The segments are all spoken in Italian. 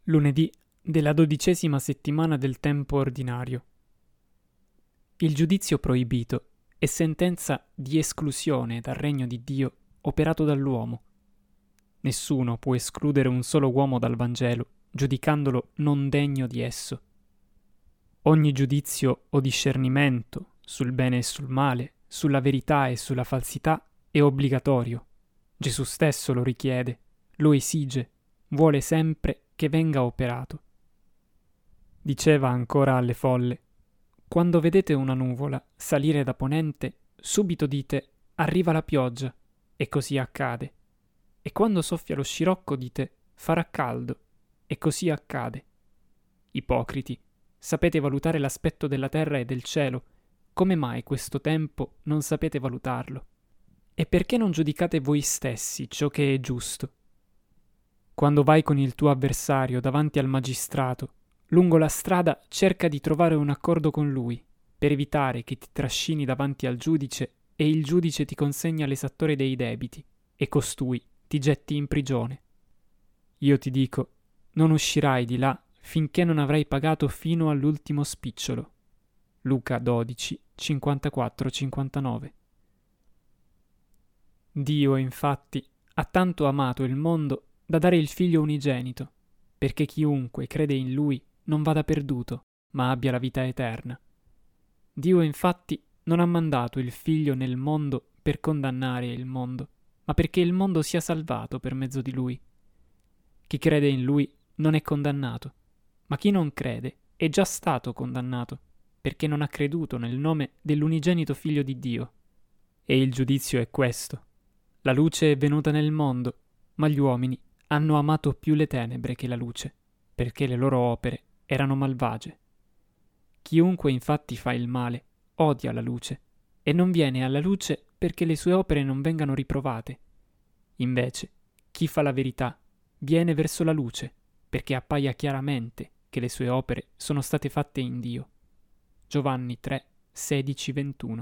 Lunedì della 12ª settimana del tempo ordinario. Il giudizio proibito è sentenza di esclusione dal regno di Dio operato dall'uomo. Nessuno può escludere un solo uomo dal Vangelo, giudicandolo non degno di esso. Ogni giudizio o discernimento sul bene e sul male, sulla verità e sulla falsità è obbligatorio. Gesù stesso lo richiede, lo esige, vuole sempre che venga operato. Diceva ancora alle folle: quando vedete una nuvola salire da ponente, subito dite arriva la pioggia, e così accade. E quando soffia lo scirocco dite farà caldo, e così accade. Ipocriti, sapete valutare l'aspetto della terra e del cielo, come mai questo tempo non sapete valutarlo? E perché non giudicate voi stessi ciò che è giusto? Quando vai con il tuo avversario davanti al magistrato, lungo la strada cerca di trovare un accordo con lui, per evitare che ti trascini davanti al giudice e il giudice ti consegna l'esattore dei debiti e costui ti getti in prigione. Io ti dico, non uscirai di là finché non avrai pagato fino all'ultimo spicciolo. Luca 12, 54-59. Dio, infatti, ha tanto amato il mondo da dare il Figlio unigenito, perché chiunque crede in Lui non vada perduto, ma abbia la vita eterna. Dio, infatti, non ha mandato il Figlio nel mondo per condannare il mondo, ma perché il mondo sia salvato per mezzo di Lui. Chi crede in Lui non è condannato, ma chi non crede è già stato condannato, perché non ha creduto nel nome dell'unigenito Figlio di Dio. E il giudizio è questo: la luce è venuta nel mondo, ma gli uomini hanno amato più le tenebre che la luce, perché le loro opere erano malvagie. Chiunque infatti fa il male odia la luce, e non viene alla luce perché le sue opere non vengano riprovate. Invece, chi fa la verità viene verso la luce, perché appaia chiaramente che le sue opere sono state fatte in Dio. Giovanni 3, 16-21.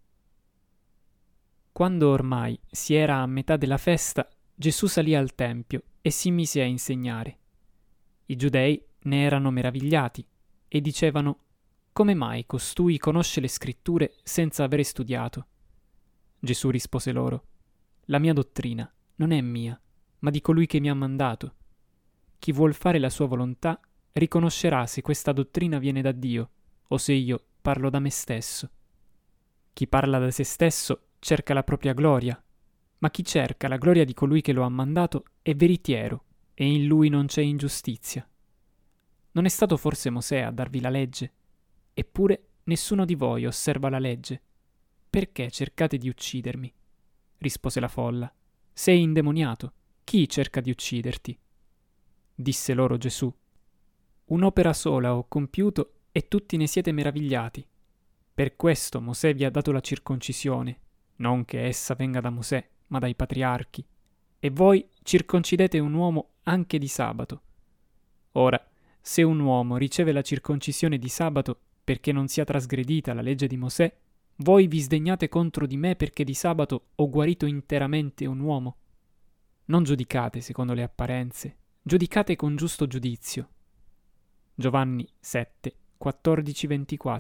Quando ormai si era a metà della festa, Gesù salì al Tempio e si mise a insegnare. I giudei ne erano meravigliati e dicevano: come mai costui conosce le scritture senza avere studiato? Gesù rispose loro: la mia dottrina non è mia, ma di colui che mi ha mandato. Chi vuol fare la sua volontà riconoscerà se questa dottrina viene da Dio o se io parlo da me stesso. Chi parla da se stesso cerca la propria gloria, ma chi cerca la gloria di colui che lo ha mandato è veritiero, e in lui non c'è ingiustizia. Non è stato forse Mosè a darvi la legge? Eppure nessuno di voi osserva la legge. Perché cercate di uccidermi? Rispose la folla. Sei indemoniato. Chi cerca di ucciderti? Disse loro Gesù: un'opera sola ho compiuto e tutti ne siete meravigliati. Per questo Mosè vi ha dato la circoncisione, non che essa venga da Mosè, ma dai patriarchi, e voi circoncidete un uomo anche di sabato. Ora, se un uomo riceve la circoncisione di sabato perché non sia trasgredita la legge di Mosè, voi vi sdegnate contro di me perché di sabato ho guarito interamente un uomo. Non giudicate secondo le apparenze, giudicate con giusto giudizio. Giovanni 7, 14-24.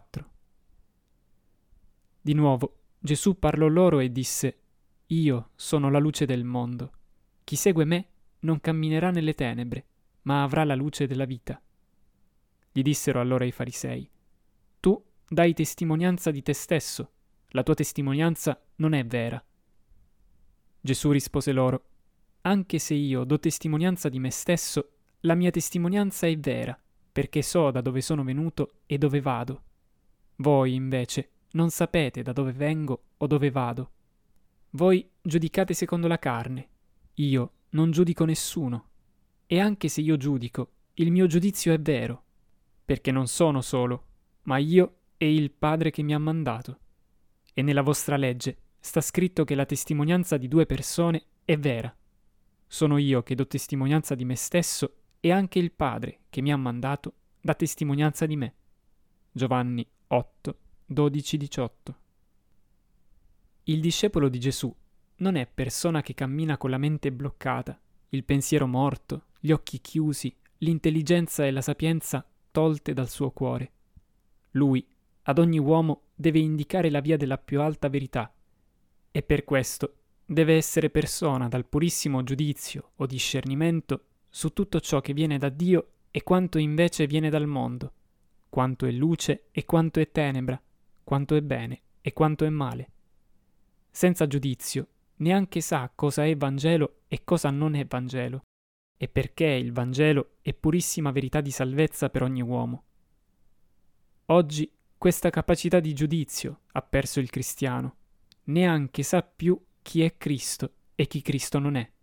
Di nuovo Gesù parlò loro e disse: io sono la luce del mondo. Chi segue me non camminerà nelle tenebre, ma avrà la luce della vita. Gli dissero allora i farisei: tu dai testimonianza di te stesso, la tua testimonianza non è vera. Gesù rispose loro: anche se io do testimonianza di me stesso, la mia testimonianza è vera, perché so da dove sono venuto e dove vado. Voi, invece, non sapete da dove vengo o dove vado. Voi giudicate secondo la carne, io non giudico nessuno. E anche se io giudico, il mio giudizio è vero, perché non sono solo, ma io e il Padre che mi ha mandato. E nella vostra legge sta scritto che la testimonianza di 2 persone è vera. Sono io che do testimonianza di me stesso e anche il Padre che mi ha mandato dà testimonianza di me. Giovanni 8, 12-18. Il discepolo di Gesù non è persona che cammina con la mente bloccata, il pensiero morto, gli occhi chiusi, l'intelligenza e la sapienza tolte dal suo cuore. Lui, ad ogni uomo, deve indicare la via della più alta verità, e per questo deve essere persona dal purissimo giudizio o discernimento su tutto ciò che viene da Dio e quanto invece viene dal mondo, quanto è luce e quanto è tenebra, quanto è bene e quanto è male. Senza giudizio neanche sa cosa è Vangelo e cosa non è Vangelo, e perché il Vangelo è purissima verità di salvezza per ogni uomo. Oggi questa capacità di giudizio ha perso il cristiano, neanche sa più chi è Cristo e chi Cristo non è.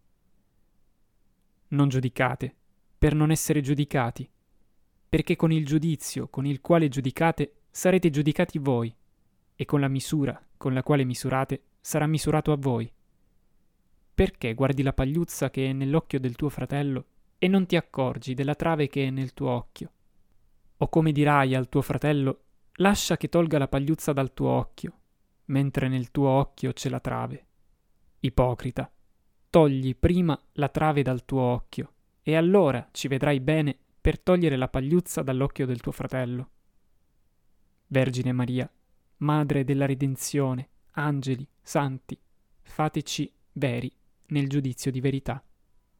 Non giudicate, per non essere giudicati, perché con il giudizio con il quale giudicate sarete giudicati voi, e con la misura con la quale misurate sarà misurato a voi. Perché guardi la pagliuzza che è nell'occhio del tuo fratello e non ti accorgi della trave che è nel tuo occhio? O come dirai al tuo fratello, lascia che tolga la pagliuzza dal tuo occhio, mentre nel tuo occhio c'è la trave? Ipocrita, togli prima la trave dal tuo occhio, e allora ci vedrai bene per togliere la pagliuzza dall'occhio del tuo fratello. Vergine Maria, Madre della Redenzione, angeli, santi, fateci veri nel giudizio di verità.